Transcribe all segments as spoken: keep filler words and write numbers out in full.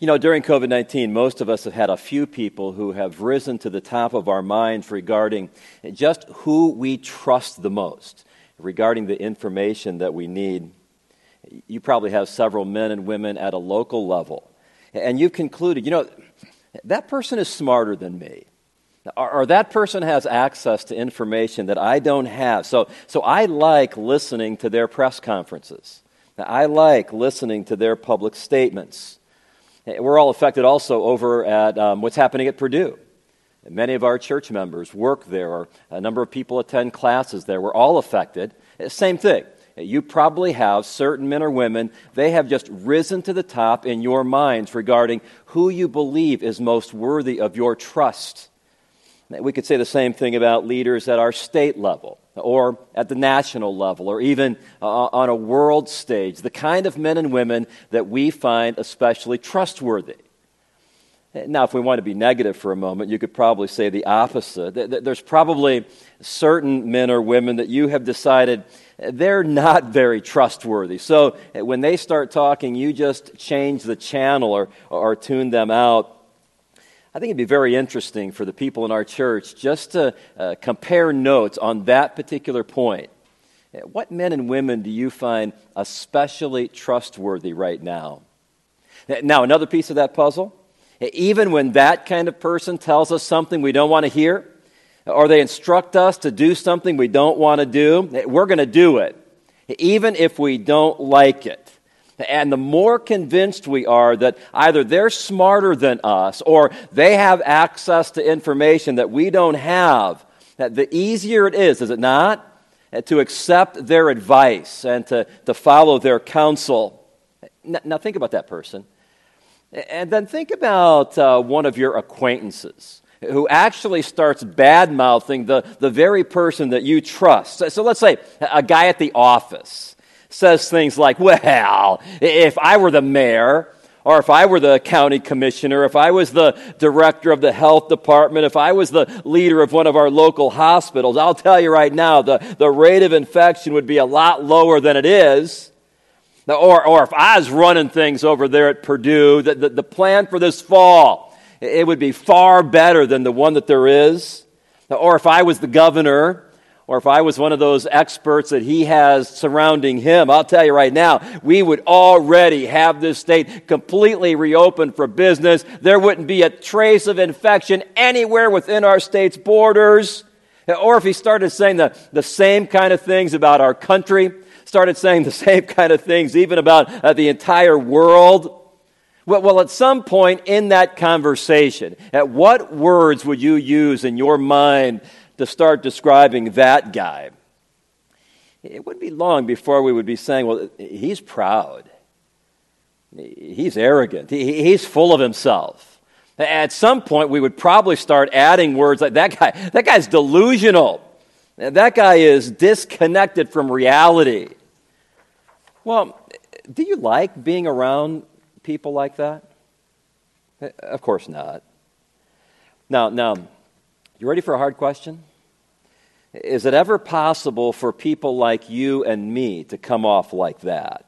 You know, during covid nineteen, most of us have had a few people who have risen to the top of our minds regarding just who we trust the most, regarding the information that we need. You probably have several men and women at a local level, and you've concluded, you know, that person is smarter than me, or, or that person has access to information that I don't have, so, so I like listening to their press conferences. I like listening to their public statements. We're all affected also over at um, what's happening at Purdue. Many of our church members work there, or a number of people attend classes there. We're all affected. Same thing. You probably have certain men or women, they have just risen to the top in your minds regarding who you believe is most worthy of your trust. We could say the same thing about leaders at our state level, or at the national level, or even uh, on a world stage, the kind of men and women that we find especially trustworthy. Now, if we want to be negative for a moment, you could probably say the opposite. There's probably certain men or women that you have decided they're not very trustworthy. So when they start talking, you just change the channel or, or tune them out. I think it'd be very interesting for the people in our church just to uh, compare notes on that particular point. What men and women do you find especially trustworthy right now? Now, another piece of that puzzle, even when that kind of person tells us something we don't want to hear, or they instruct us to do something we don't want to do, we're going to do it, even if we don't like it. And the more convinced we are that either they're smarter than us or they have access to information that we don't have, the easier it is, is it not, to accept their advice and to, to follow their counsel. Now think about that person. And then think about uh, one of your acquaintances who actually starts bad-mouthing the, the very person that you trust. So, so let's say a guy at the office says things like, well, if I were the mayor, or if I were the county commissioner, if I was the director of the health department, if I was the leader of one of our local hospitals, I'll tell you right now, the, the rate of infection would be a lot lower than it is. Or, or if I was running things over there at Purdue, the, the, the plan for this fall, it would be far better than the one that there is. Or if I was the governor, or if I was one of those experts that he has surrounding him, I'll tell you right now, we would already have this state completely reopened for business. There wouldn't be a trace of infection anywhere within our state's borders. Or if he started saying the, the same kind of things about our country, started saying the same kind of things even about uh, the entire world. Well, well, at some point in that conversation, at what words would you use in your mind to start describing that guy? It wouldn't be long before we would be saying, well, he's proud. He's arrogant. He, he's full of himself. At some point, we would probably start adding words like, that guy, that guy's delusional. That guy is disconnected from reality. Well, do you like being around people like that? Of course not. Now, now, you ready for a hard question? Is it ever possible for people like you and me to come off like that?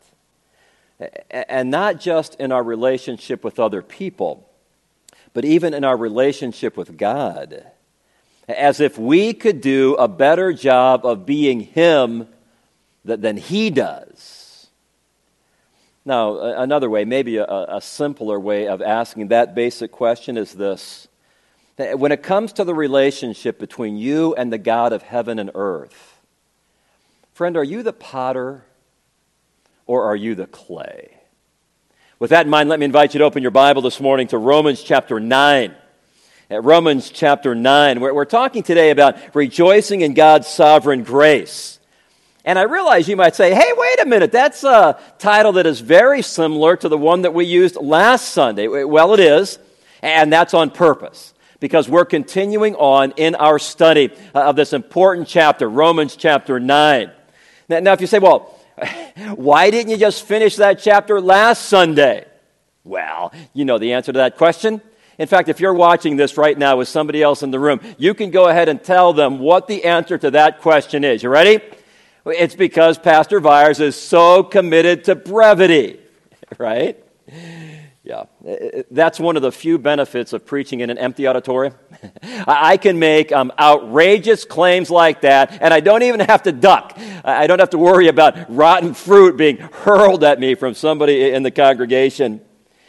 And not just in our relationship with other people, but even in our relationship with God. As if we could do a better job of being Him than He does. Now, another way, maybe a, a simpler way of asking that basic question is this. When it comes to the relationship between you and the God of heaven and earth, friend, are you the potter or are you the clay? With that in mind, let me invite you to open your Bible this morning to Romans chapter nine. At Romans chapter nine, we're, we're talking today about rejoicing in God's sovereign grace. And I realize you might say, hey, wait a minute, that's a title that is very similar to the one that we used last Sunday. Well, it is, and that's on purpose, because we're continuing on in our study of this important chapter, Romans chapter nine. Now, now if you say, well, why didn't you just finish that chapter last Sunday? Well, you know the answer to that question. In fact, if you're watching this right now with somebody else in the room, you can go ahead and tell them what the answer to that question is. You ready? It's because Pastor Byers is so committed to brevity, right? Yeah, that's one of the few benefits of preaching in an empty auditorium. I can make um, outrageous claims like that, and I don't even have to duck. I don't have to worry about rotten fruit being hurled at me from somebody in the congregation.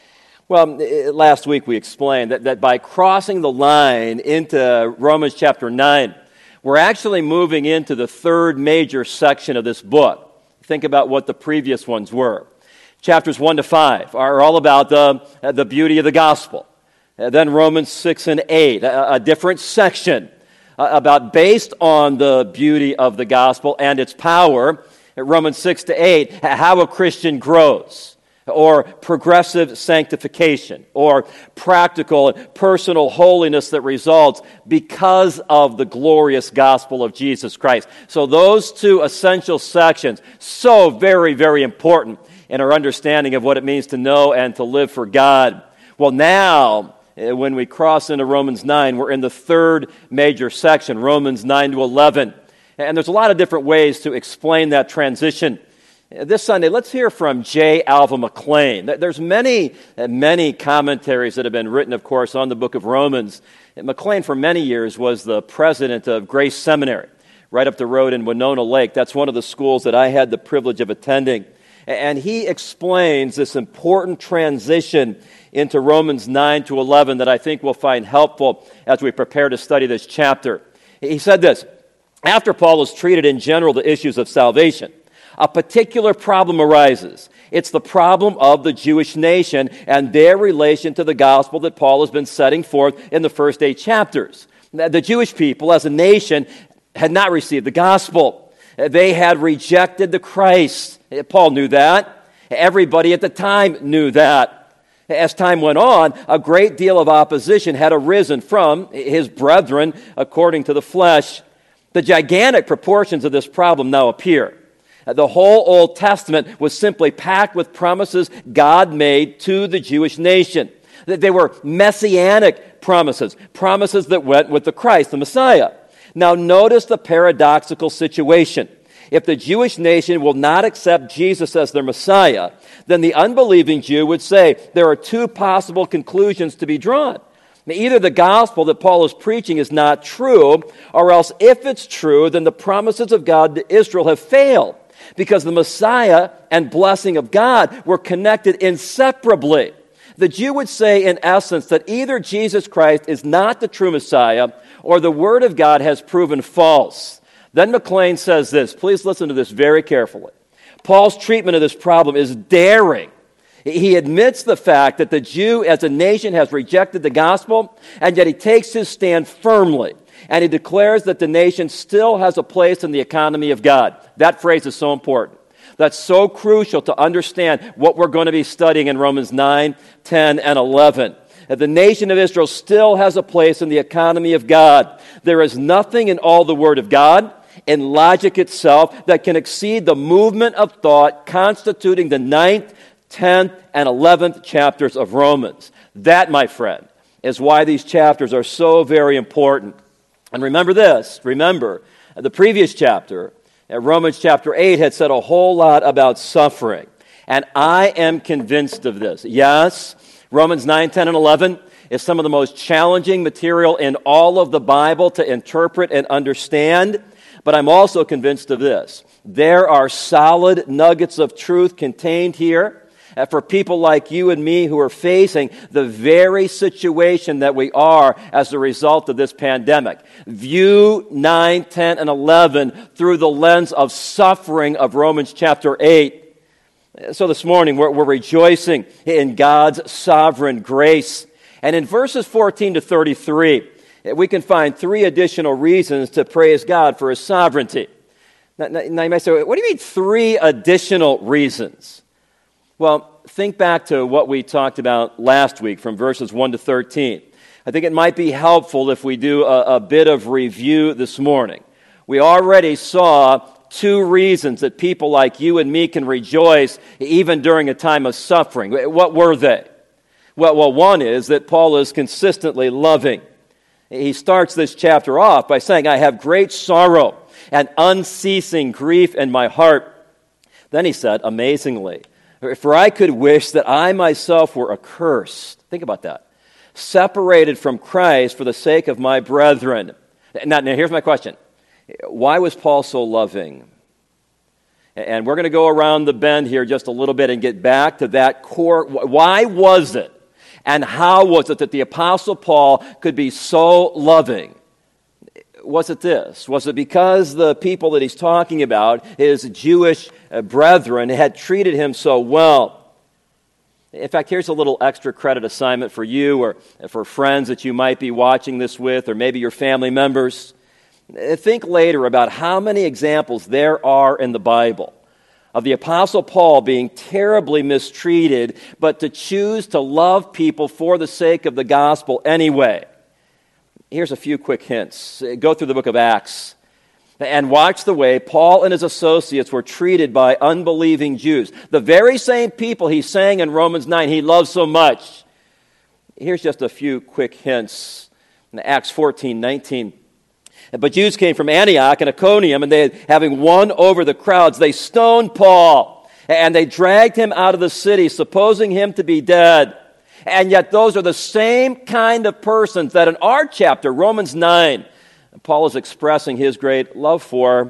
Well, last week we explained that, that by crossing the line into Romans chapter nine, we're actually moving into the third major section of this book. Think about what the previous ones were. Chapters one to five are all about the, the beauty of the gospel. And then Romans six and eight, a, a different section uh, about based on the beauty of the gospel and its power. Romans six to eight, how a Christian grows, or progressive sanctification, or practical and personal holiness that results because of the glorious gospel of Jesus Christ. So those two essential sections, so very, very important in our understanding of what it means to know and to live for God. Well, now, when we cross into Romans nine, we're in the third major section, Romans nine to eleven. And there's a lot of different ways to explain that transition. This Sunday, let's hear from J. Alva McClain. There's many, many commentaries that have been written, of course, on the book of Romans. McClain, for many years, was the president of Grace Seminary, right up the road in Winona Lake. That's one of the schools that I had the privilege of attending. And he explains this important transition into Romans nine to eleven that I think we'll find helpful as we prepare to study this chapter. He said this: after Paul has treated in general the issues of salvation, a particular problem arises. It's the problem of the Jewish nation and their relation to the gospel that Paul has been setting forth in the first eight chapters. The Jewish people as a nation had not received the gospel. They had rejected the Christ. Paul knew that. Everybody at the time knew that. As time went on, a great deal of opposition had arisen from his brethren according to the flesh. The gigantic proportions of this problem now appear. The whole Old Testament was simply packed with promises God made to the Jewish nation. They were messianic promises, promises that went with the Christ, the Messiah. Now notice the paradoxical situation. If the Jewish nation will not accept Jesus as their Messiah, then the unbelieving Jew would say there are two possible conclusions to be drawn. Either the gospel that Paul is preaching is not true, or else if it's true, then the promises of God to Israel have failed, because the Messiah and blessing of God were connected inseparably. The Jew would say, in essence, that either Jesus Christ is not the true Messiah, or the Word of God has proven false. Then McClain says this. Please listen to this very carefully. Paul's treatment of this problem is daring. He admits the fact that the Jew as a nation has rejected the gospel, and yet he takes his stand firmly. And he declares that the nation still has a place in the economy of God. That phrase is so important. That's so crucial to understand what we're going to be studying in Romans nine, ten, and eleven. That the nation of Israel still has a place in the economy of God. There is nothing in all the Word of God, in logic itself, that can exceed the movement of thought constituting the ninth, tenth, and eleventh chapters of Romans. That, my friend, is why these chapters are so very important. And remember this, remember, the previous chapter, Romans chapter eight, had said a whole lot about suffering. And I am convinced of this. Yes, Romans nine, ten, and eleven is some of the most challenging material in all of the Bible to interpret and understand. But I'm also convinced of this. There are solid nuggets of truth contained here for people like you and me who are facing the very situation that we are as a result of this pandemic. View nine, ten, and eleven through the lens of suffering of Romans chapter eight. So this morning we're, we're rejoicing in God's sovereign grace. And in verses fourteen to thirty-three, we can find three additional reasons to praise God for His sovereignty. Now, now you might say, what do you mean three additional reasons? Well, think back to what we talked about last week from verses one to thirteen. I think it might be helpful if we do a, a bit of review this morning. We already saw two reasons that people like you and me can rejoice even during a time of suffering. What were they? Well, well, one is that Paul is consistently loving. He starts this chapter off by saying, I have great sorrow and unceasing grief in my heart. Then he said, amazingly, For I could wish that I myself were accursed. Think about that. Separated from Christ for the sake of my brethren. Now, now here's my question. Why was Paul so loving? And we're going to go around the bend here just a little bit and get back to that core. Why was it and how was it that the Apostle Paul could be so loving? Was it this? Was it because the people that he's talking about, his Jewish brethren, had treated him so well? In fact, here's a little extra credit assignment for you or for friends that you might be watching this with, or maybe your family members. Think later about how many examples there are in the Bible of the Apostle Paul being terribly mistreated, but to choose to love people for the sake of the gospel anyway. Here's a few quick hints. Go through the book of Acts and watch the way Paul and his associates were treated by unbelieving Jews. The very same people he's saying in Romans nine he loves so much. Here's just a few quick hints. In Acts fourteen nineteen. But Jews came from Antioch and Iconium, and they, having won over the crowds, they stoned Paul, and they dragged him out of the city, supposing him to be dead. And yet those are the same kind of persons that in our chapter, Romans nine, Paul is expressing his great love for.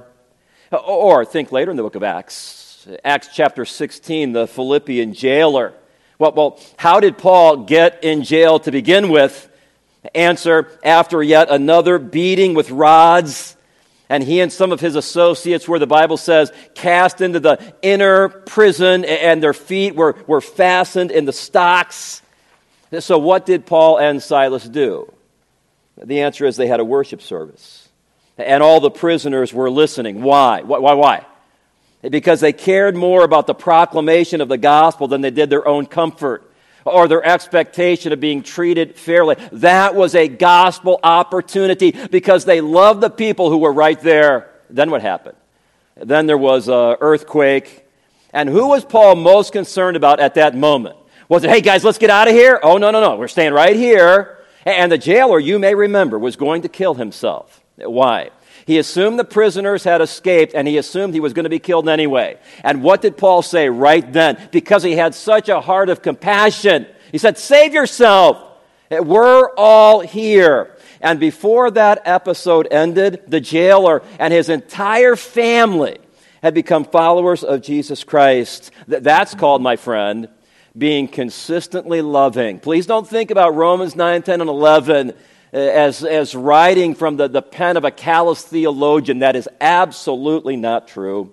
Or think later in the book of Acts, Acts chapter sixteen, the Philippian jailer. Well, well, how did Paul get in jail to begin with? Answer, after yet another beating with rods, and he and some of his associates were, the Bible says, cast into the inner prison, and their feet were, were fastened in the stocks. So what did Paul and Silas do? The answer is they had a worship service, and all the prisoners were listening. Why? Why, why? Because they cared more about the proclamation of the gospel than they did their own comfort or their expectation of being treated fairly. That was a gospel opportunity because they loved the people who were right there. Then what happened? Then there was an earthquake. And who was Paul most concerned about at that moment? Was it, hey guys, let's get out of here? Oh, no, no, no, we're staying right here. And the jailer, you may remember, was going to kill himself. Why? He assumed the prisoners had escaped, and he assumed he was going to be killed anyway. And what did Paul say right then? Because he had such a heart of compassion. He said, save yourself. We're all here. And before that episode ended, the jailer and his entire family had become followers of Jesus Christ. That's called, my friend, being consistently loving. Please don't think about Romans nine, ten, and eleven as, as writing from the, the pen of a callous theologian. That is absolutely not true.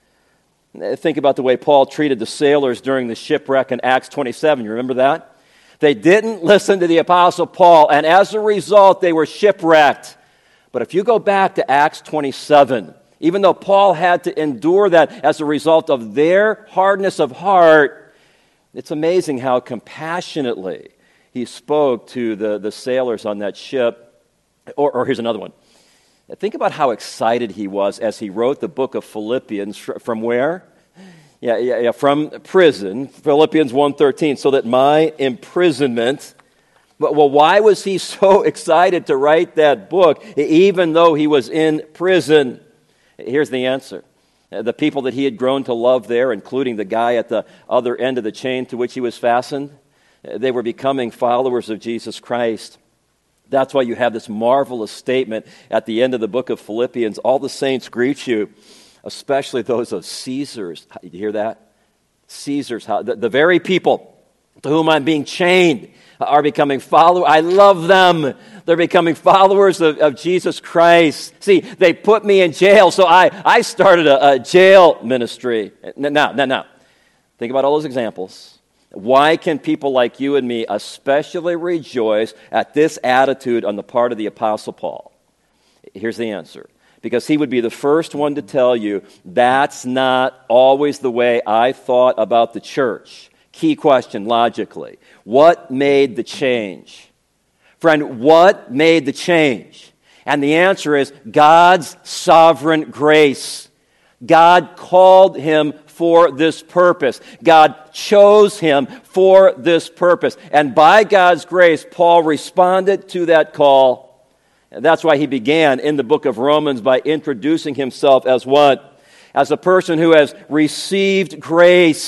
Think about the way Paul treated the sailors during the shipwreck in Acts twenty-seven. You remember that? They didn't listen to the Apostle Paul, and as a result, they were shipwrecked. But if you go back to Acts twenty-seven, even though Paul had to endure that as a result of their hardness of heart, it's amazing how compassionately he spoke to the, the sailors on that ship. Or, or here's another one. Think about how excited he was as he wrote the book of Philippians. From where? Yeah, yeah, yeah, from prison, Philippians one thirteen, so that my imprisonment. But, well, why was he so excited to write that book, even though he was in prison? Here's the answer. The people that he had grown to love there, including the guy at the other end of the chain to which he was fastened, they were becoming followers of Jesus Christ. That's why you have this marvelous statement at the end of the book of Philippians. All the saints greet you, especially those of Caesar's. You hear that? Caesar's house. The, the very people to whom I'm being chained are becoming followers. I love them. They're becoming followers of, of Jesus Christ. See, they put me in jail, so I, I started a, a jail ministry. Now, now, now, think about all those examples. Why can people like you and me especially rejoice at this attitude on the part of the Apostle Paul? Here's the answer. Because he would be the first one to tell you, that's not always the way I thought about the church. Key question, logically. What made the change? Friend, what made the change? And the answer is God's sovereign grace. God called him for this purpose. God chose him for this purpose. And by God's grace, Paul responded to that call. And that's why he began in the book of Romans by introducing himself as what? As a person who has received grace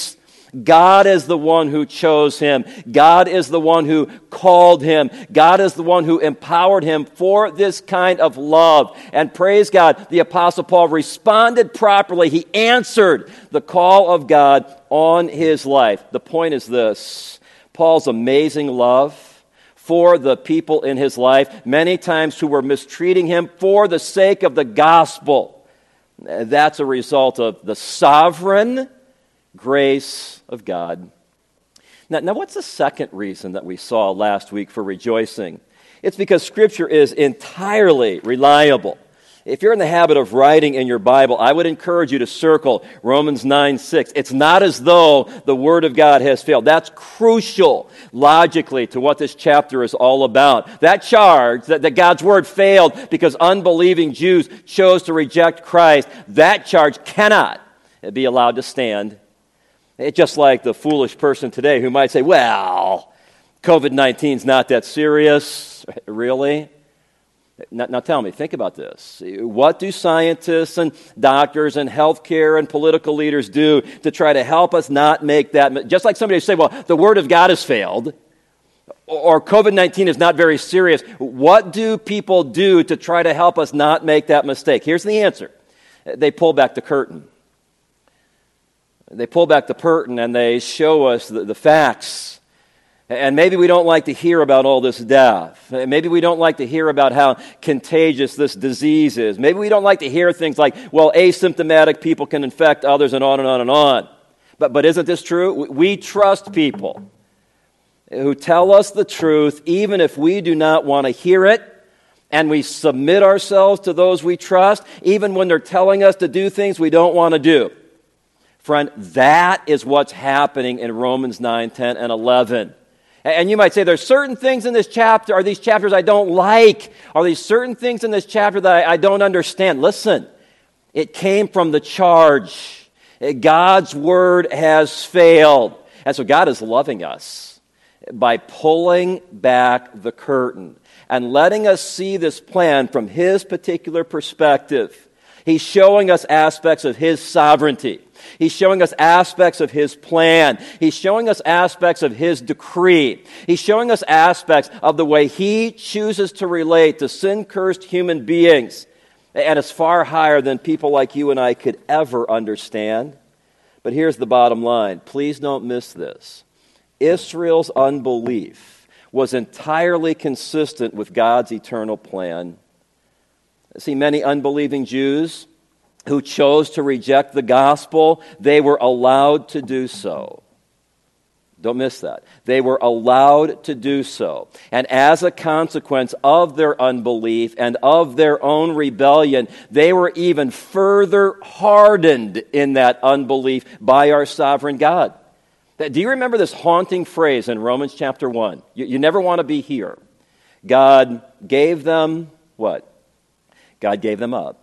God is the one who chose him. God is the one who called him. God is the one who empowered him for this kind of love. And praise God, the Apostle Paul responded properly. He answered the call of God on his life. The point is this: Paul's amazing love for the people in his life, many times who were mistreating him for the sake of the gospel, that's a result of the sovereign grace of God. Now, now, what's the second reason that we saw last week for rejoicing? It's because Scripture is entirely reliable. If you're in the habit of writing in your Bible, I would encourage you to circle Romans nine six. It's not as though the Word of God has failed. That's crucial, logically, to what this chapter is all about. That charge that, that God's Word failed because unbelieving Jews chose to reject Christ, that charge cannot be allowed to stand. It's just like the foolish person today who might say, well, covid nineteen is not that serious. Really? Now, now tell me, think about this. What do scientists and doctors and healthcare and political leaders do to try to help us not make that? Just like somebody would say, well, the Word of God has failed, or covid nineteen is not very serious. What do people do to try to help us not make that mistake? Here's the answer. They pull back the curtain. They pull back the curtain and they show us the, the facts. And maybe we don't like to hear about all this death. Maybe we don't like to hear about how contagious this disease is. Maybe we don't like to hear things like, well, asymptomatic people can infect others, and on and on and on. But, but isn't this true? We trust people who tell us the truth even if we do not want to hear it. And we submit ourselves to those we trust even when they're telling us to do things we don't want to do. Friend, that is what's happening in Romans nine, ten, and eleven. And you might say, there's certain things in this chapter, are these chapters I don't like? Are these certain things in this chapter that I, I don't understand? Listen, it came from the charge. God's word has failed. And so God is loving us by pulling back the curtain and letting us see this plan from his particular perspective. He's showing us aspects of his sovereignty. He's showing us aspects of his plan. He's showing us aspects of his decree. He's showing us aspects of the way he chooses to relate to sin-cursed human beings. And it's far higher than people like you and I could ever understand. But here's the bottom line. Please don't miss this. Israel's unbelief was entirely consistent with God's eternal plan. See, many unbelieving Jews who chose to reject the gospel, they were allowed to do so. Don't miss that. They were allowed to do so. And as a consequence of their unbelief and of their own rebellion, they were even further hardened in that unbelief by our sovereign God. Do you remember this haunting phrase in Romans chapter one? You, you never want to be here. God gave them what? God gave them up.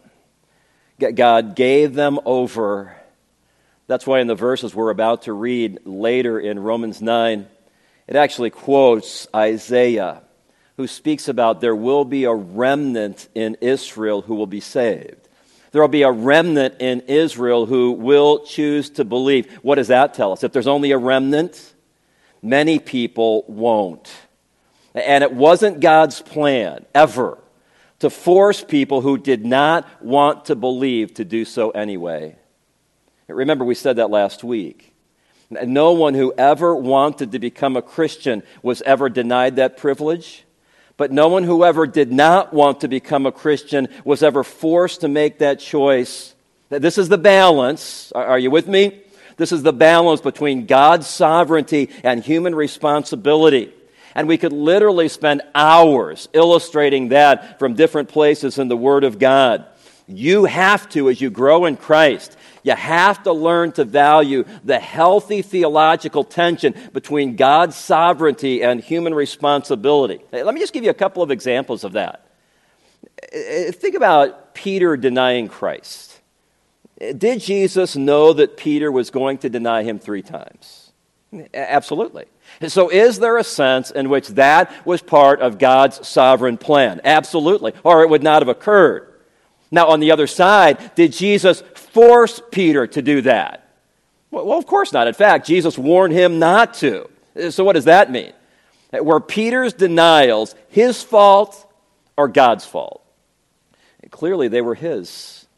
God gave them over. That's why in the verses we're about to read later in Romans nine, it actually quotes Isaiah, who speaks about there will be a remnant in Israel who will be saved. There will be a remnant in Israel who will choose to believe. What does that tell us? If there's only a remnant, many people won't. And it wasn't God's plan, ever, to force people who did not want to believe to do so anyway. Remember, we said that last week. No one who ever wanted to become a Christian was ever denied that privilege, but no one who ever did not want to become a Christian was ever forced to make that choice. This is the balance. Are you with me? This is the balance between God's sovereignty and human responsibility. And we could literally spend hours illustrating that from different places in the Word of God. You have to, as you grow in Christ, you have to learn to value the healthy theological tension between God's sovereignty and human responsibility. Let me just give you a couple of examples of that. Think about Peter denying Christ. Did Jesus know that Peter was going to deny him three times? Absolutely. So is there a sense in which that was part of God's sovereign plan? Absolutely. Or it would not have occurred. Now, on the other side, did Jesus force Peter to do that? Well, of course not. In fact, Jesus warned him not to. So what does that mean? Were Peter's denials his fault or God's fault? Clearly, they were his.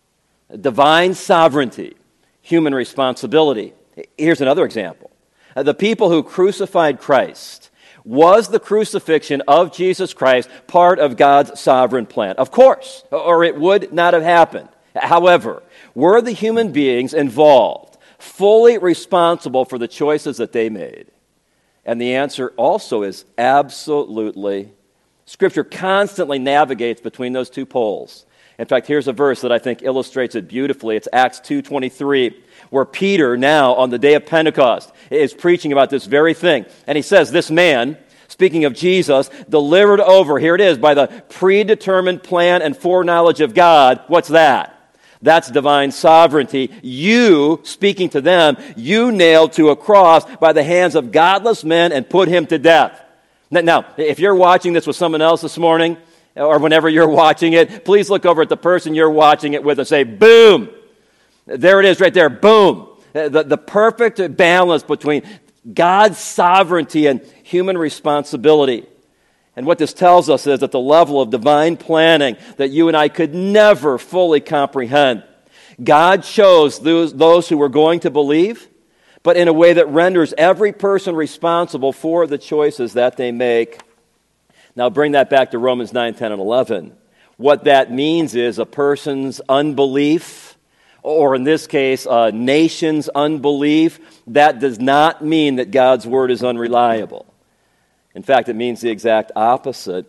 Divine sovereignty, human responsibility. Here's another example. The people who crucified Christ, was the crucifixion of Jesus Christ part of God's sovereign plan? Of course, or it would not have happened. However, were the human beings involved fully responsible for the choices that they made? And the answer also is absolutely. Scripture constantly navigates between those two poles. In fact, here's a verse that I think illustrates it beautifully. It's Acts two twenty-three, where Peter, now on the day of Pentecost, is preaching about this very thing. And he says, this man, speaking of Jesus, delivered over, here it is, by the predetermined plan and foreknowledge of God. What's that? That's divine sovereignty. You, speaking to them, you nailed to a cross by the hands of godless men and put him to death. Now, if you're watching this with someone else this morning, or whenever you're watching it, please look over at the person you're watching it with and say, boom. There it is right there, boom. The, the perfect balance between God's sovereignty and human responsibility. And what this tells us is that the level of divine planning that you and I could never fully comprehend. God chose those, those who were going to believe, but in a way that renders every person responsible for the choices that they make. Now bring that back to Romans nine, ten, and eleven. What that means is a person's unbelief, or in this case, a nation's unbelief, that does not mean that God's word is unreliable. In fact, it means the exact opposite.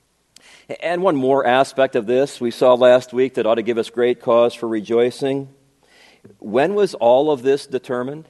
And one more aspect of this we saw last week that ought to give us great cause for rejoicing. When was all of this determined?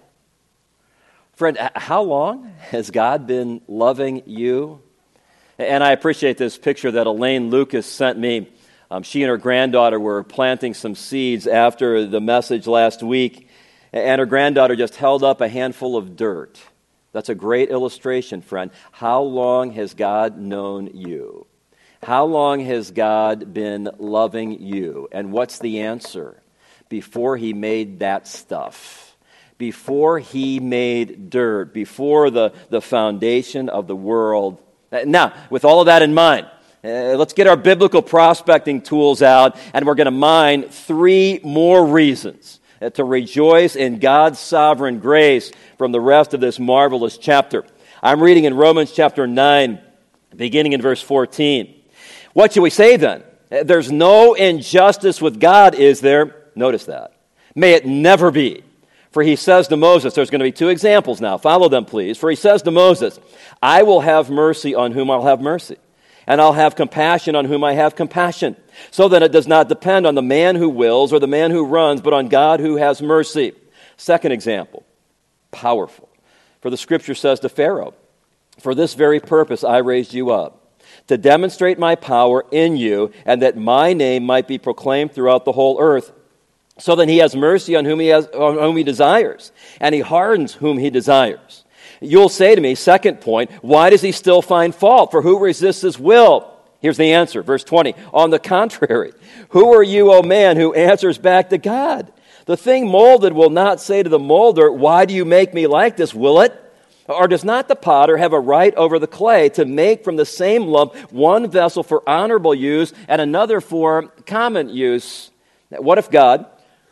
Friend, how long has God been loving you? And I appreciate this picture that Elaine Lucas sent me. Um, she and her granddaughter were planting some seeds after the message last week, and her granddaughter just held up a handful of dirt. That's a great illustration, friend. How long has God known you? How long has God been loving you? And what's the answer? Before he made that stuff, before he made dirt, before the, the foundation of the world. Now, with all of that in mind, uh, let's get our biblical prospecting tools out, and we're going to mine three more reasons uh, to rejoice in God's sovereign grace from the rest of this marvelous chapter. I'm reading in Romans chapter nine, beginning in verse fourteen. What shall we say then? There's no injustice with God, is there? Notice that. May it never be. For he says to Moses, there's going to be two examples now. Follow them, please. For he says to Moses, I will have mercy on whom I'll have mercy, and I'll have compassion on whom I have compassion, so that it does not depend on the man who wills or the man who runs, but on God who has mercy. Second example, powerful. For the scripture says to Pharaoh, for this very purpose I raised you up, to demonstrate my power in you, and that my name might be proclaimed throughout the whole earth. So then he has mercy on whom he has, on whom he desires, and he hardens whom he desires. You'll say to me, second point, why does he still find fault? For who resists his will? Here's the answer, verse twenty. On the contrary, who are you, O man, who answers back to God? The thing molded will not say to the molder, why do you make me like this, will it? Or does not the potter have a right over the clay to make from the same lump one vessel for honorable use and another for common use? What if God,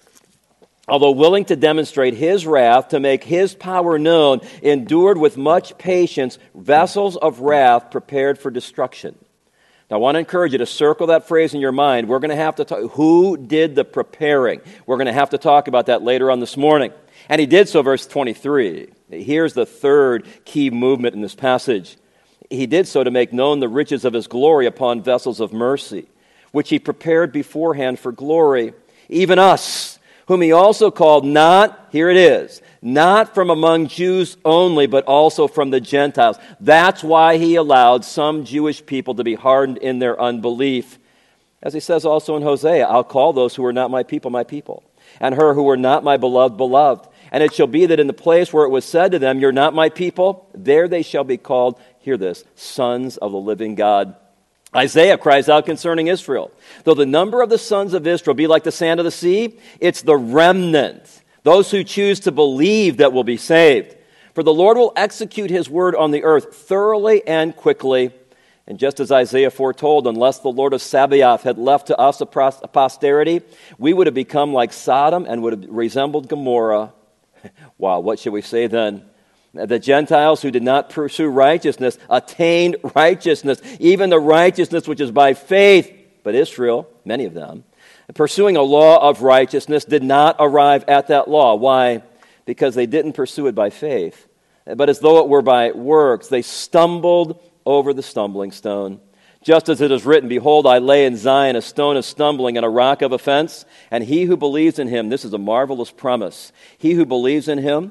although willing to demonstrate his wrath, to make his power known, endured with much patience vessels of wrath prepared for destruction? Now, I want to encourage you to circle that phrase in your mind. We're going to have to talk, who did the preparing? We're going to have to talk about that later on this morning. And he did so, verse twenty-three. Here's the third key movement in this passage. He did so to make known the riches of his glory upon vessels of mercy, which he prepared beforehand for glory, even us, whom he also called not, here it is, not from among Jews only, but also from the Gentiles. That's why he allowed some Jewish people to be hardened in their unbelief. As he says also in Hosea, I'll call those who are not my people, my people, and her who are not my beloved, beloved. And it shall be that in the place where it was said to them, you're not my people, there they shall be called, hear this, sons of the living God. Isaiah cries out concerning Israel, though the number of the sons of Israel be like the sand of the sea, it's the remnant, Those who choose to believe that will be saved. For the Lord will execute his word on the earth thoroughly and quickly. And just as Isaiah foretold, unless the Lord of Sabaoth had left to us a posterity, we would have become like Sodom and would have resembled Gomorrah. Wow, what should we say then? The Gentiles who did not pursue righteousness attained righteousness, even the righteousness which is by faith. But Israel, many of them, pursuing a law of righteousness, did not arrive at that law. Why? Because they didn't pursue it by faith, but as though it were by works. They stumbled over the stumbling stone. Just as it is written, behold, I lay in Zion a stone of stumbling and a rock of offense, and he who believes in him, this is a marvelous promise, he who believes in him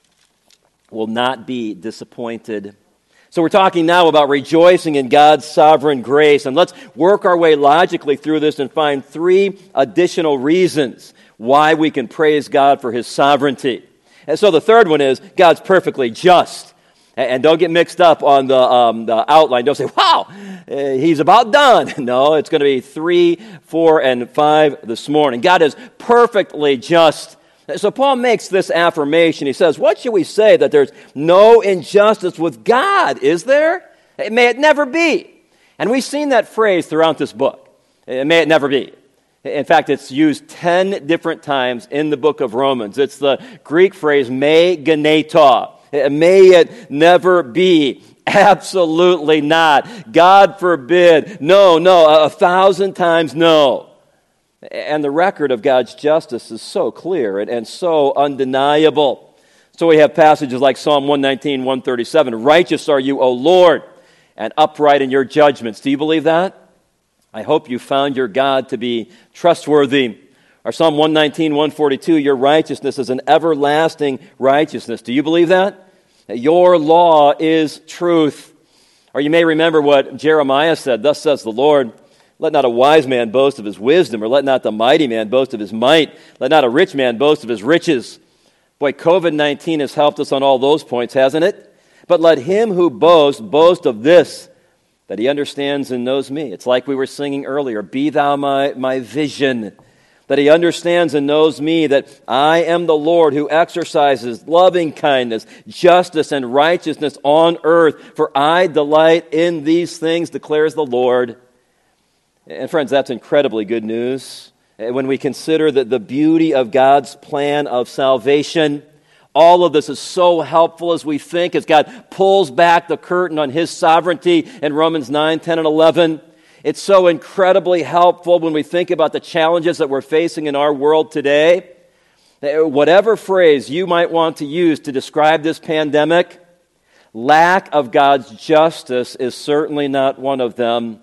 will not be disappointed. So we're talking now about rejoicing in God's sovereign grace, and let's work our way logically through this and find three additional reasons why we can praise God for his sovereignty. And so the third one is God's perfectly just. And don't get mixed up on the, um, the outline. Don't say, wow, he's about done. No, it's going to be three, four, and five this morning. God is perfectly just. So Paul makes this affirmation. He says, what should we say? That there's no injustice with God, is there? May it never be. And we've seen that phrase throughout this book. May it never be. In fact, it's used ten different times in the book of Romans. It's the Greek phrase, me geneto. May it never be. Absolutely not. God forbid. No, no, a thousand times no. And the record of God's justice is so clear and, and so undeniable. So we have passages like Psalm one nineteen, one thirty-seven. Righteous are you, O Lord, and upright in your judgments. Do you believe that? I hope you found your God to be trustworthy. Or Psalm one nineteen, one forty-two, your righteousness is an everlasting righteousness. Do you believe that? Your law is truth. Or you may remember what Jeremiah said, thus says the Lord, let not a wise man boast of his wisdom, or let not the mighty man boast of his might, let not a rich man boast of his riches. Boy, covid nineteen has helped us on all those points, hasn't it? But let him who boasts boast of this, that he understands and knows me. It's like we were singing earlier, be thou my, my vision. That he understands and knows me, that I am the Lord who exercises loving kindness, justice, and righteousness on earth. For I delight in these things, declares the Lord. And friends, that's incredibly good news. When we consider that the beauty of God's plan of salvation, all of this is so helpful as we think, as God pulls back the curtain on his sovereignty in Romans nine, ten, and eleven. It's so incredibly helpful when we think about the challenges that we're facing in our world today. Whatever phrase you might want to use to describe this pandemic, lack of God's justice is certainly not one of them.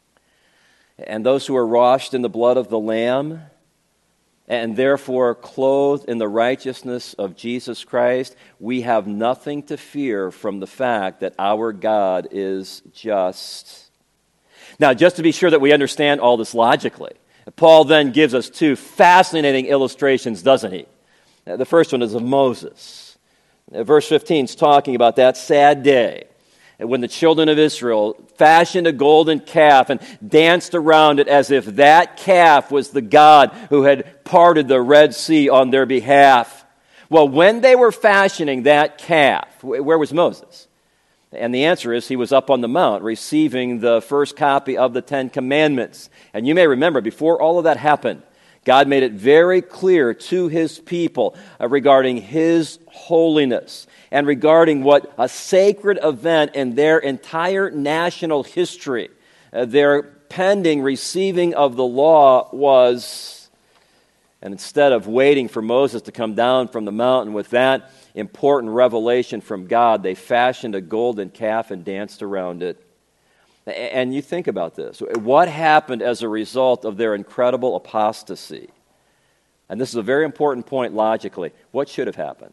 And those who are washed in the blood of the Lamb, and therefore clothed in the righteousness of Jesus Christ, we have nothing to fear from the fact that our God is just. Now, just to be sure that we understand all this logically, Paul then gives us two fascinating illustrations, doesn't he? The first one is of Moses. Verse fifteen is talking about that sad day when the children of Israel fashioned a golden calf and danced around it as if that calf was the God who had parted the Red Sea on their behalf. Well, when they were fashioning that calf, where was Moses? And the answer is he was up on the mount receiving the first copy of the Ten Commandments. And you may remember, before all of that happened, God made it very clear to his people uh, regarding his holiness and regarding what a sacred event in their entire national history, uh, their pending receiving of the law was. And instead of waiting for Moses to come down from the mountain with that important revelation from God, they fashioned a golden calf and danced around it. And you think about this. What happened as a result of their incredible apostasy? And this is a very important point logically. What should have happened?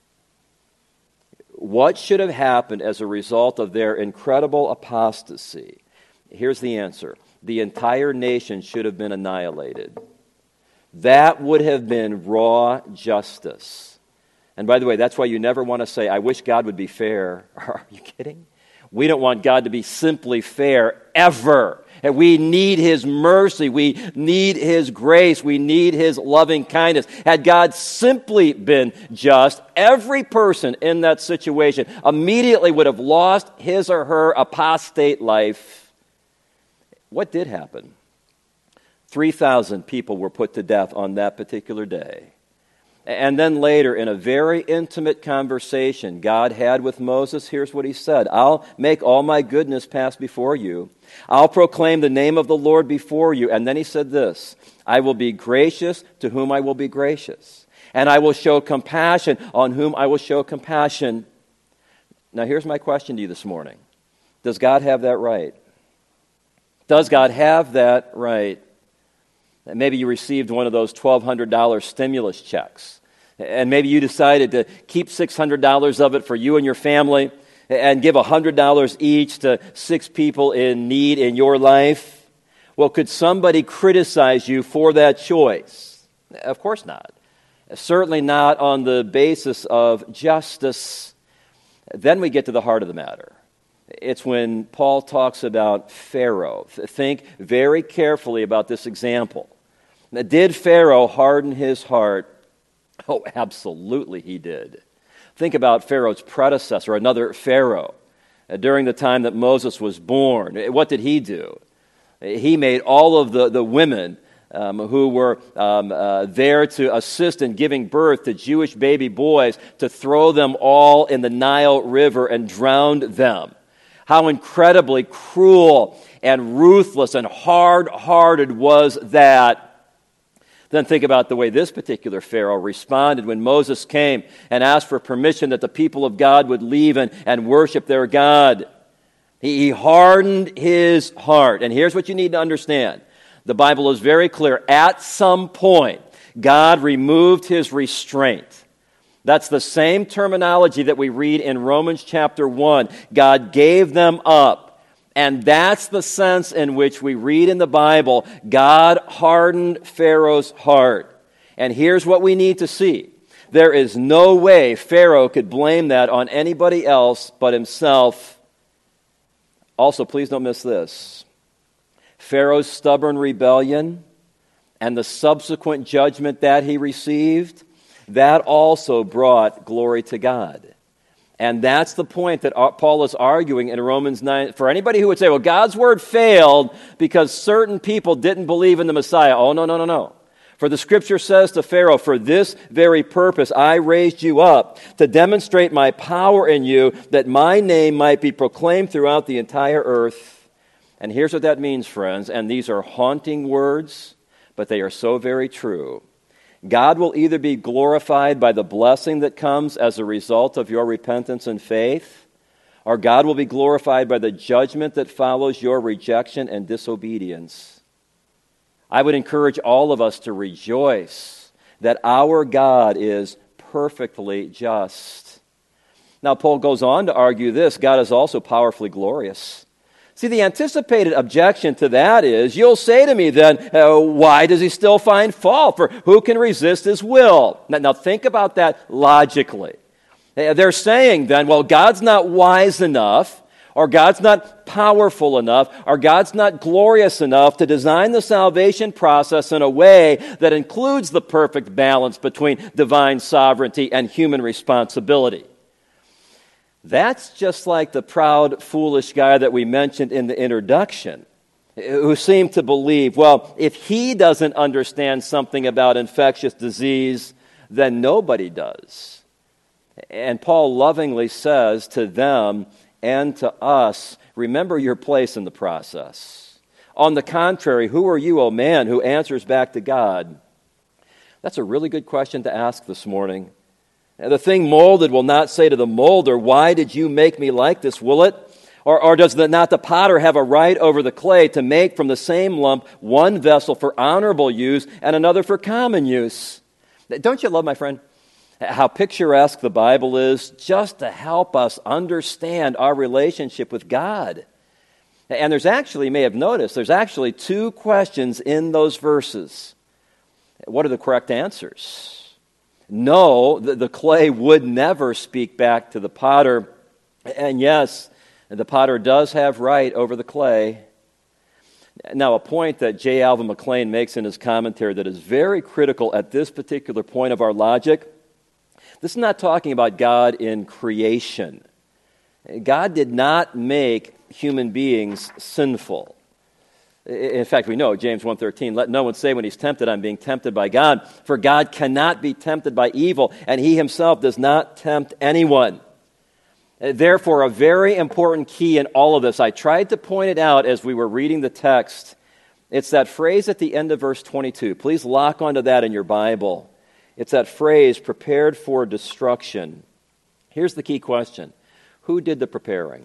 What should have happened as a result of their incredible apostasy? Here's the answer. The entire nation should have been annihilated. That would have been raw justice. And by the way, that's why you never want to say, I wish God would be fair. Are you kidding? We don't want God to be simply fair, ever. And we need His mercy. We need His grace. We need His loving kindness. Had God simply been just, every person in that situation immediately would have lost his or her apostate life. What did happen? three thousand people were put to death on that particular day. And then later, in a very intimate conversation God had with Moses, here's what he said: I'll make all my goodness pass before you. I'll proclaim the name of the Lord before you. And then he said this: I will be gracious to whom I will be gracious, and I will show compassion on whom I will show compassion. Now here's my question to you this morning. Does God have that right? Does God have that right? And maybe you received one of those twelve hundred dollars stimulus checks. And maybe you decided to keep six hundred dollars of it for you and your family and give one hundred dollars each to six people in need in your life. Well, could somebody criticize you for that choice? Of course not. Certainly not on the basis of justice. Then we get to the heart of the matter. It's when Paul talks about Pharaoh. Think very carefully about this example. Now, did Pharaoh harden his heart? Oh, absolutely he did. Think about Pharaoh's predecessor, another Pharaoh. During the time that Moses was born, what did he do? He made all of the, the women um, who were um, uh, there to assist in giving birth to Jewish baby boys to throw them all in the Nile River and drowned them. How incredibly cruel and ruthless and hard-hearted was that? Then think about the way this particular Pharaoh responded when Moses came and asked for permission that the people of God would leave and, and worship their God. He, he hardened his heart. And here's what you need to understand. The Bible is very clear. At some point, God removed his restraint. That's the same terminology that we read in Romans chapter one. God gave them up. And that's the sense in which we read in the Bible, God hardened Pharaoh's heart. And here's what we need to see. There is no way Pharaoh could blame that on anybody else but himself. Also, please don't miss this. Pharaoh's stubborn rebellion and the subsequent judgment that he received, that also brought glory to God. And that's the point that Paul is arguing in Romans nine. For anybody who would say, well, God's word failed because certain people didn't believe in the Messiah. Oh, no, no, no, no. For the scripture says to Pharaoh, for this very purpose I raised you up, to demonstrate my power in you, that my name might be proclaimed throughout the entire earth. And here's what that means, friends. And these are haunting words, but they are so very true. God will either be glorified by the blessing that comes as a result of your repentance and faith, or God will be glorified by the judgment that follows your rejection and disobedience. I would encourage all of us to rejoice that our God is perfectly just. Now, Paul goes on to argue this: God is also powerfully glorious. See, the anticipated objection to that is, you'll say to me then, uh, why does he still find fault? For who can resist his will? Now, now think about that logically. They're saying then, well, God's not wise enough, or God's not powerful enough, or God's not glorious enough to design the salvation process in a way that includes the perfect balance between divine sovereignty and human responsibility. That's just like the proud, foolish guy that we mentioned in the introduction, who seemed to believe, well, if he doesn't understand something about infectious disease, then nobody does. And Paul lovingly says to them and to us, remember your place in the process. On the contrary, who are you, O man, who answers back to God? That's a really good question to ask this morning. The thing molded will not say to the molder, why did you make me like this, will it? Or, or does the, not the potter have a right over the clay to make from the same lump one vessel for honorable use and another for common use? Don't you love, my friend, how picturesque the Bible is just to help us understand our relationship with God? And there's actually, you may have noticed, there's actually two questions in those verses. What are the correct answers? No, the, the clay would never speak back to the potter. And yes, the potter does have right over the clay. Now, a point that J. Alvin McLean makes in his commentary that is very critical at this particular point of our logic, this is not talking about God in creation. God did not make human beings sinful. In fact, we know, James one thirteen, let no one say when he's tempted, I'm being tempted by God, for God cannot be tempted by evil, and he himself does not tempt anyone. Therefore, a very important key in all of this, I tried to point it out as we were reading the text. It's that phrase at the end of verse twenty-two. Please lock onto that in your Bible. It's that phrase, prepared for destruction. Here's the key question. Who did the preparing?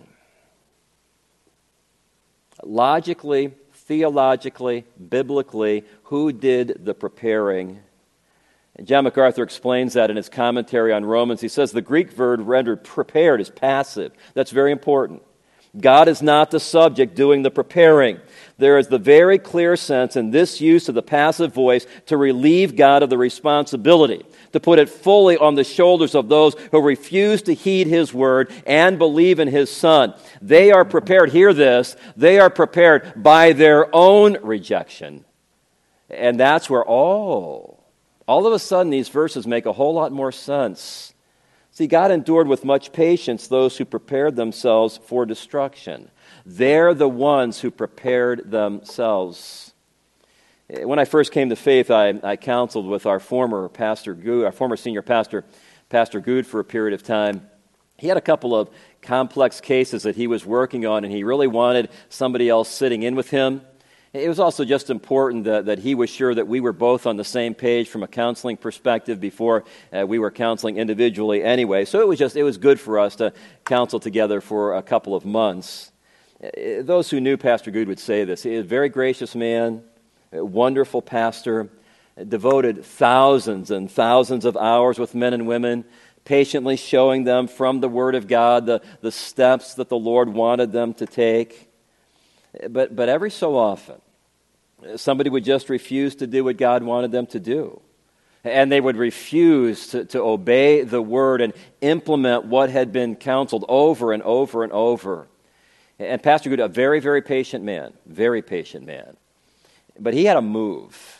Logically, theologically, biblically, who did the preparing? And John MacArthur explains that in his commentary on Romans. He says the Greek verb rendered prepared is passive. That's very important. God is not the subject doing the preparing. There is the very clear sense in this use of the passive voice to relieve God of the responsibility, to put it fully on the shoulders of those who refuse to heed his word and believe in his Son. They are prepared, hear this, they are prepared by their own rejection. And that's where, oh, all of a sudden these verses make a whole lot more sense. See, God endured with much patience those who prepared themselves for destruction. They're the ones who prepared themselves. When I first came to faith, I, I counseled with our former pastor, Good, our former senior pastor, Pastor Good, for a period of time. He had a couple of complex cases that he was working on, and he really wanted somebody else sitting in with him. It was also just important that, that he was sure that we were both on the same page from a counseling perspective before uh, we were counseling individually anyway. So it was just, it was good for us to counsel together for a couple of months. Uh, those who knew Pastor Good would say this. He is a very gracious man, a wonderful pastor, devoted thousands and thousands of hours with men and women, patiently showing them from the Word of God the, the steps that the Lord wanted them to take. But, but every so often, somebody would just refuse to do what God wanted them to do. And they would refuse to, to obey the word and implement what had been counseled over and over and over. And Pastor Good, a very, very patient man, very patient man. But he had a move.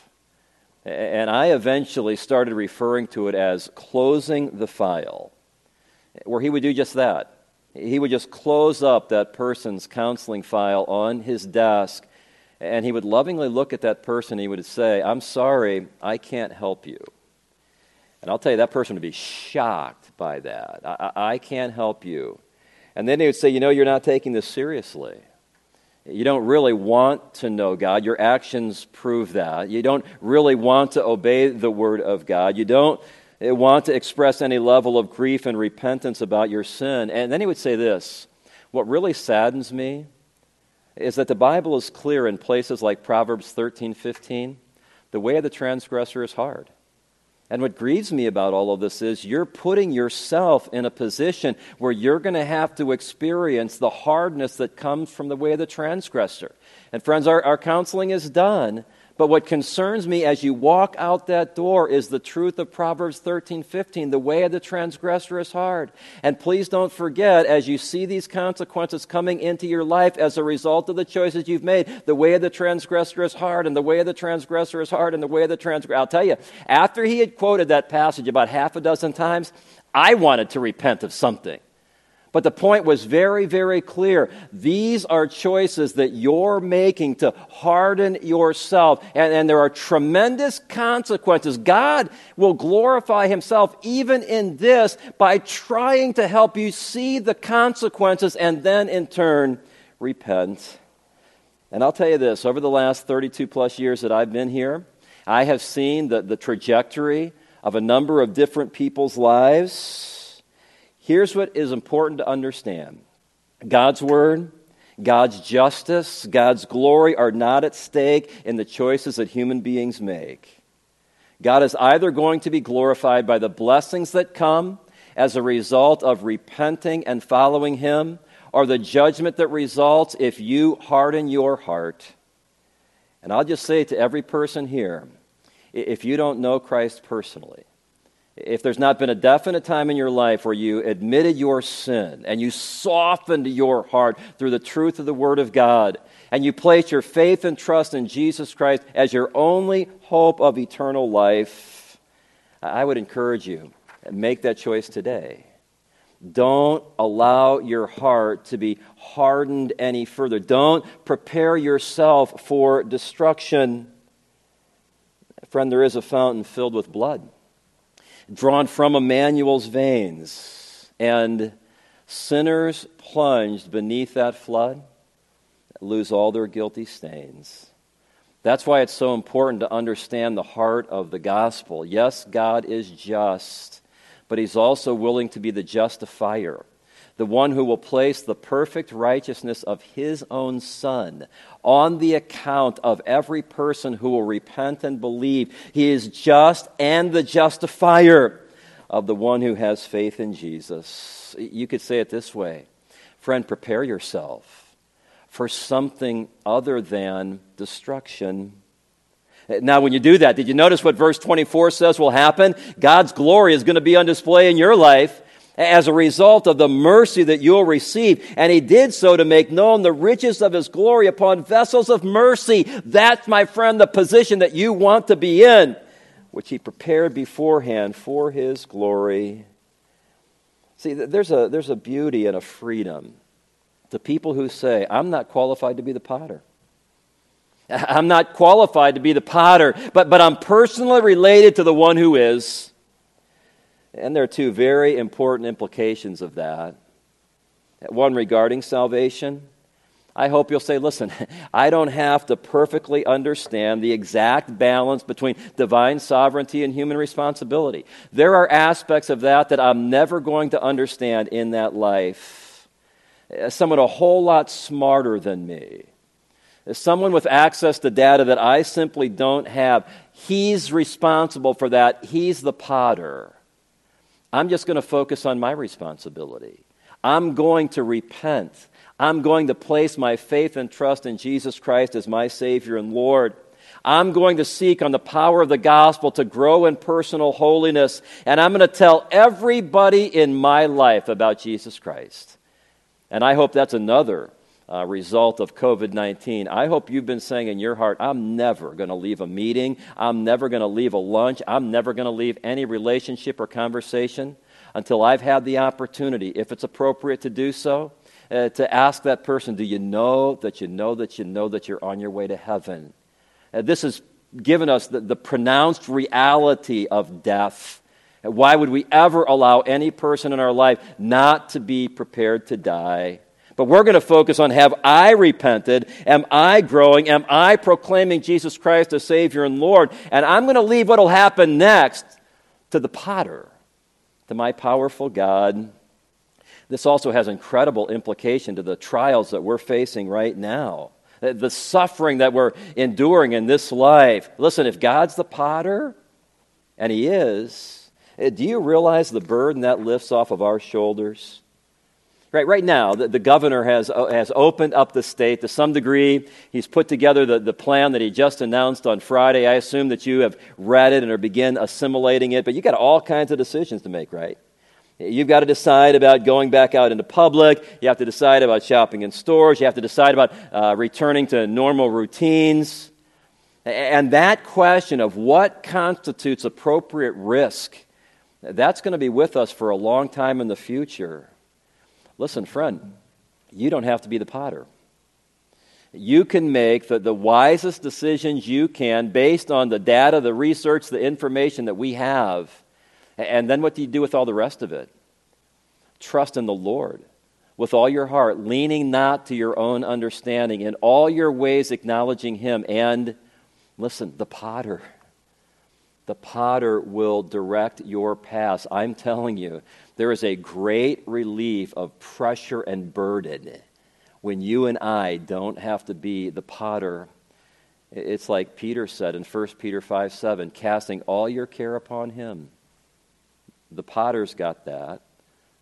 And I eventually started referring to it as closing the file, where he would do just that. He would just close up that person's counseling file on his desk, and he would lovingly look at that person. He would say, I'm sorry, I can't help you. And I'll tell you, that person would be shocked by that. I, I can't help you. And then he would say, you know, you're not taking this seriously. You don't really want to know God. Your actions prove that. You don't really want to obey the Word of God. You don't want to express any level of grief and repentance about your sin. And then he would say this, what really saddens me is that the Bible is clear in places like Proverbs thirteen fifteen. The way of the transgressor is hard. And what grieves me about all of this is you're putting yourself in a position where you're going to have to experience the hardness that comes from the way of the transgressor. And friends, our, our counseling is done. But what concerns me as you walk out that door is the truth of Proverbs thirteen fifteen. The way of the transgressor is hard. And please don't forget, as you see these consequences coming into your life as a result of the choices you've made, the way of the transgressor is hard, and the way of the transgressor is hard, and the way of the transgressor. I'll tell you, after he had quoted that passage about half a dozen times, I wanted to repent of something. But the point was very, very clear. These are choices that you're making to harden yourself. And, and there are tremendous consequences. God will glorify himself even in this by trying to help you see the consequences and then in turn repent. And I'll tell you this, over the last thirty-two plus years that I've been here, I have seen the, the trajectory of a number of different people's lives. Here's what is important to understand. God's word, God's justice, God's glory are not at stake in the choices that human beings make. God is either going to be glorified by the blessings that come as a result of repenting and following him, or the judgment that results if you harden your heart. And I'll just say to every person here, if you don't know Christ personally, if there's not been a definite time in your life where you admitted your sin and you softened your heart through the truth of the Word of God, and you placed your faith and trust in Jesus Christ as your only hope of eternal life, I would encourage you, make that choice today. Don't allow your heart to be hardened any further. Don't prepare yourself for destruction. Friend, there is a fountain filled with blood, drawn from Emmanuel's veins, and sinners plunged beneath that flood lose all their guilty stains. That's why it's so important to understand the heart of the gospel. Yes, God is just, but He's also willing to be the justifier, the one who will place the perfect righteousness of His own Son on the account of every person who will repent and believe. He is just and the justifier of the one who has faith in Jesus. You could say it this way, friend, prepare yourself for something other than destruction. Now, when you do that, did you notice what verse twenty-four says will happen? God's glory is going to be on display in your life as a result of the mercy that you'll receive. And He did so to make known the riches of His glory upon vessels of mercy. That's, my friend, the position that you want to be in, which He prepared beforehand for His glory. See, there's a, there's a beauty and a freedom to people who say, I'm not qualified to be the potter. I'm not qualified to be the potter, but, but I'm personally related to the one who is. And there are two very important implications of that. One regarding salvation. I hope you'll say, listen, I don't have to perfectly understand the exact balance between divine sovereignty and human responsibility. There are aspects of that that I'm never going to understand in that life. Someone a whole lot smarter than me, someone with access to data that I simply don't have, he's responsible for that. He's the potter. I'm just going to focus on my responsibility. I'm going to repent. I'm going to place my faith and trust in Jesus Christ as my Savior and Lord. I'm going to seek on the power of the gospel to grow in personal holiness, and I'm going to tell everybody in my life about Jesus Christ. And I hope that's another uh, result of covid nineteen. I hope you've been saying in your heart, I'm never going to leave a meeting. I'm never going to leave a lunch. I'm never going to leave any relationship or conversation until I've had the opportunity, if it's appropriate to do so, uh, to ask that person, do you know that you know that you know that you're on your way to heaven? Uh, this has given us the, the pronounced reality of death. Why would we ever allow any person in our life not to be prepared to die? But we're going to focus on, have I repented? Am I growing? Am I proclaiming Jesus Christ as Savior and Lord? And I'm going to leave what will happen next to the potter, to my powerful God. This also has incredible implication to the trials that we're facing right now, the suffering that we're enduring in this life. Listen, if God's the potter, and He is, do you realize the burden that lifts off of our shoulders? Right, right now, the, the governor has, uh, has opened up the state to some degree. He's put together the, the plan that he just announced on Friday. I assume that you have read it and are begin assimilating it, but you've got all kinds of decisions to make, right? You've got to decide about going back out into public. You have to decide about shopping in stores. You have to decide about uh, returning to normal routines. And that question of what constitutes appropriate risk, that's going to be with us for a long time in the future. Listen, friend, you don't have to be the potter. You can make the, the wisest decisions you can based on the data, the research, the information that we have. And then what do you do with all the rest of it? Trust in the Lord with all your heart, leaning not to your own understanding, in all your ways acknowledging Him. And listen, the potter. The potter will direct your paths. I'm telling you, there is a great relief of pressure and burden when you and I don't have to be the potter. It's like Peter said in First Peter five seven, casting all your care upon Him. The potter's got that.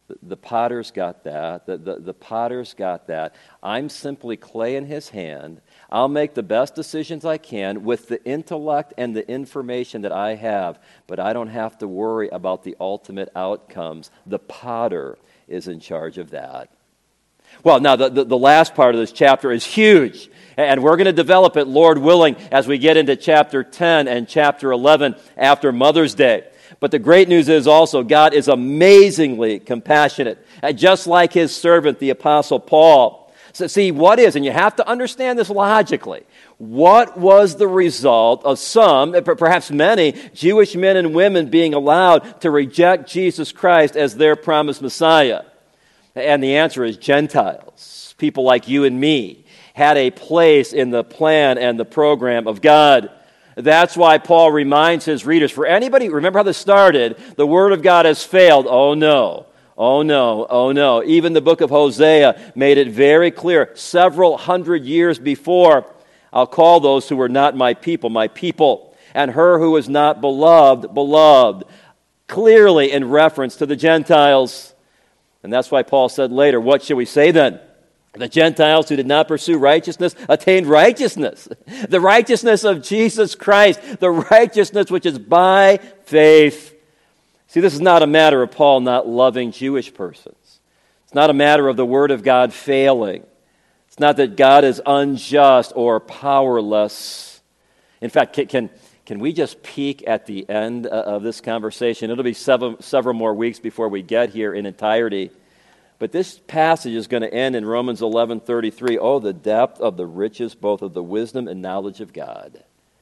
The, the potter's got that. The, the, the potter's got that. I'm simply clay in his hand. I'll make the best decisions I can with the intellect and the information that I have, but I don't have to worry about the ultimate outcomes. The potter is in charge of that. Well, now, the, the, the last part of this chapter is huge, and we're going to develop it, Lord willing, as we get into chapter ten and chapter eleven after Mother's Day. But the great news is also God is amazingly compassionate, just like his servant, the Apostle Paul. So see, what is, and you have to understand this logically, what was the result of some, perhaps many, Jewish men and women being allowed to reject Jesus Christ as their promised Messiah? And the answer is Gentiles. People like you and me had a place in the plan and the program of God. That's why Paul reminds his readers, for anybody, remember how this started, the Word of God has failed. Oh no, oh no, oh no. Even the book of Hosea made it very clear, several hundred years before, I'll call those who were not my people, my people, and her who was not beloved, beloved, clearly in reference to the Gentiles. And that's why Paul said later, what shall we say then? The Gentiles who did not pursue righteousness attained righteousness. The righteousness of Jesus Christ, the righteousness which is by faith. See, this is not a matter of Paul not loving Jewish persons. It's not a matter of the Word of God failing. It's not that God is unjust or powerless. In fact, can, can, can we just peek at the end of this conversation? It'll be several, several more weeks before we get here in entirety. But this passage is going to end in Romans eleven thirty-three. Oh, the depth of the riches, both of the wisdom and knowledge of God.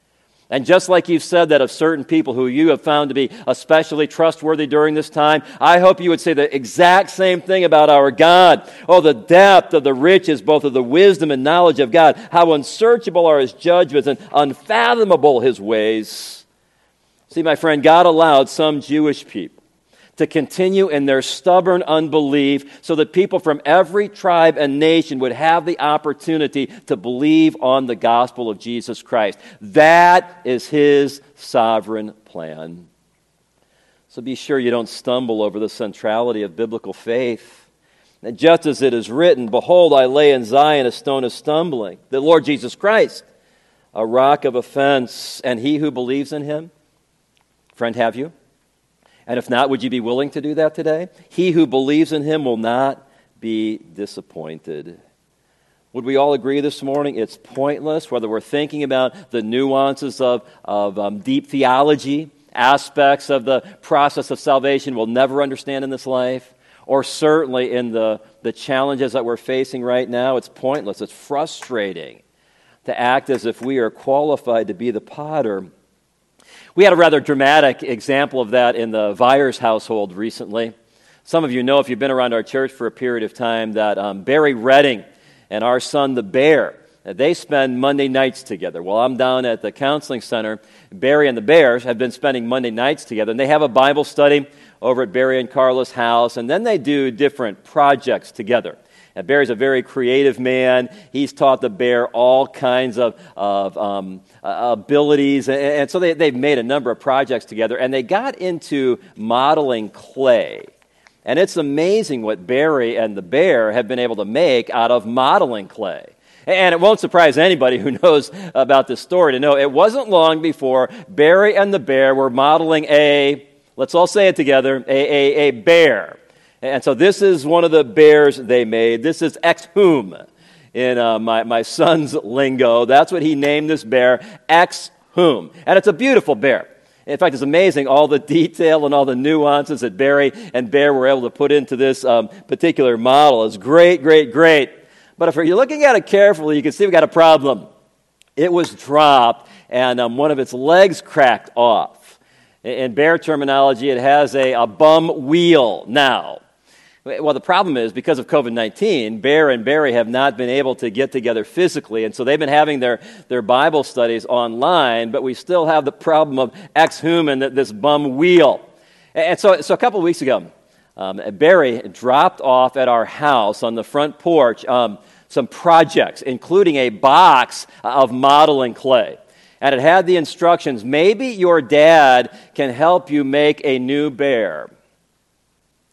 And just like you've said that of certain people who you have found to be especially trustworthy during this time, I hope you would say the exact same thing about our God. Oh, the depth of the riches, both of the wisdom and knowledge of God. How unsearchable are his judgments and unfathomable his ways. See, my friend, God allowed some Jewish people to continue in their stubborn unbelief so that people from every tribe and nation would have the opportunity to believe on the gospel of Jesus Christ. That is his sovereign plan. So be sure you don't stumble over the centrality of biblical faith. And just as it is written, behold, I lay in Zion a stone of stumbling, the Lord Jesus Christ, a rock of offense, and he who believes in him. Friend, have you? And if not, would you be willing to do that today? He who believes in him will not be disappointed. Would we all agree this morning it's pointless, whether we're thinking about the nuances of, of um, deep theology, aspects of the process of salvation we'll never understand in this life, or certainly in the, the challenges that we're facing right now, it's pointless, it's frustrating to act as if we are qualified to be the potter. We had a rather dramatic example of that in the Vyers household recently. Some of you know, if you've been around our church for a period of time, that um, Barry Redding and our son, the Bear, they spend Monday nights together. While I'm down at the counseling center, Barry and the Bears have been spending Monday nights together, and they have a Bible study over at Barry and Carla's house, and then they do different projects together. And Barry's a very creative man. He's taught the Bear all kinds of, of um, uh, abilities. And, and so they, they've made a number of projects together. And they got into modeling clay. And it's amazing what Barry and the Bear have been able to make out of modeling clay. And it won't surprise anybody who knows about this story to know it wasn't long before Barry and the Bear were modeling a, let's all say it together, a, a, a bear. And so this is one of the bears they made. This is Ex-Hum in uh, my, my son's lingo. That's what he named this bear, Ex-Hum. And it's a beautiful bear. In fact, it's amazing all the detail and all the nuances that Barry and Bear were able to put into this um, particular model. It's great, great, great. But if you're looking at it carefully, you can see we've got a problem. It was dropped, and um, one of its legs cracked off. In Bear terminology, it has a, a bum wheel now. Well, the problem is, because of covid nineteen, Bear and Barry have not been able to get together physically, and so they've been having their, their Bible studies online, but we still have the problem of Ex-Hum and this bum wheel. And so, so a couple of weeks ago, um, Barry dropped off at our house on the front porch um, some projects, including a box of modeling clay. And it had the instructions, maybe your dad can help you make a new bear.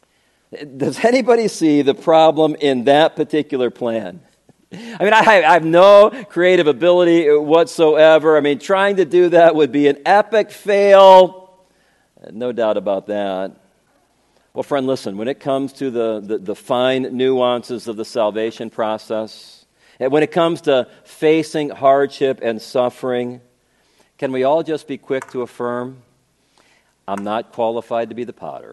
Does anybody see the problem in that particular plan? I mean, I, I have no creative ability whatsoever. I mean, trying to do that would be an epic fail. No doubt about that. Well, friend, listen, when it comes to the, the, the fine nuances of the salvation process, and when it comes to facing hardship and suffering, can we all just be quick to affirm, I'm not qualified to be the potter.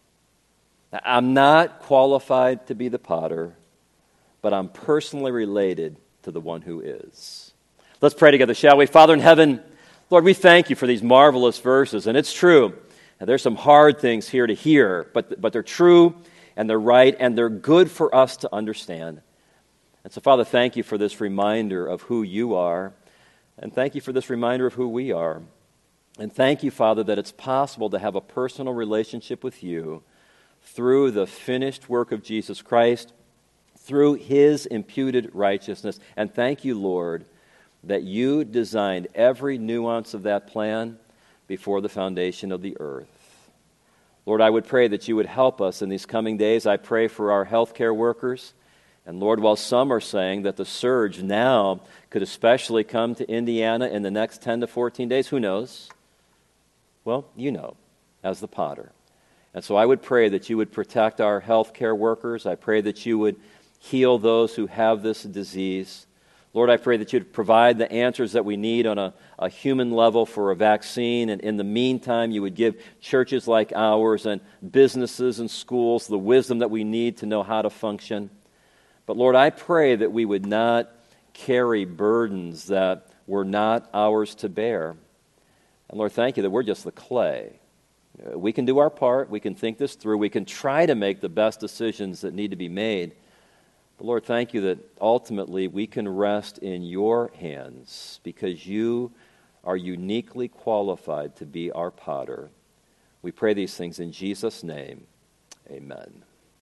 I'm not qualified to be the potter, but I'm personally related to the one who is. Let's pray together, shall we? Father in heaven, Lord, we thank you for these marvelous verses, and it's true. There's some hard things here to hear, but, but they're true, and they're right, and they're good for us to understand. And so, Father, thank you for this reminder of who you are, and thank you for this reminder of who we are. And thank you, Father, that it's possible to have a personal relationship with you through the finished work of Jesus Christ, through his imputed righteousness. And thank you, Lord, that you designed every nuance of that plan before the foundation of the earth. Lord, I would pray that you would help us in these coming days. I pray for our healthcare workers. And Lord, while some are saying that the surge now could especially come to Indiana in the next ten to fourteen days, who knows? Well, you know, as the potter. And so I would pray that you would protect our healthcare workers. I pray that you would heal those who have this disease. Lord, I pray that you'd provide the answers that we need on a, a human level for a vaccine. And in the meantime, you would give churches like ours and businesses and schools the wisdom that we need to know how to function. But Lord, I pray that we would not carry burdens that were not ours to bear. And Lord, thank you that we're just the clay. We can do our part. We can think this through. We can try to make the best decisions that need to be made. But Lord, thank you that ultimately we can rest in your hands because you are uniquely qualified to be our potter. We pray these things in Jesus' name. Amen.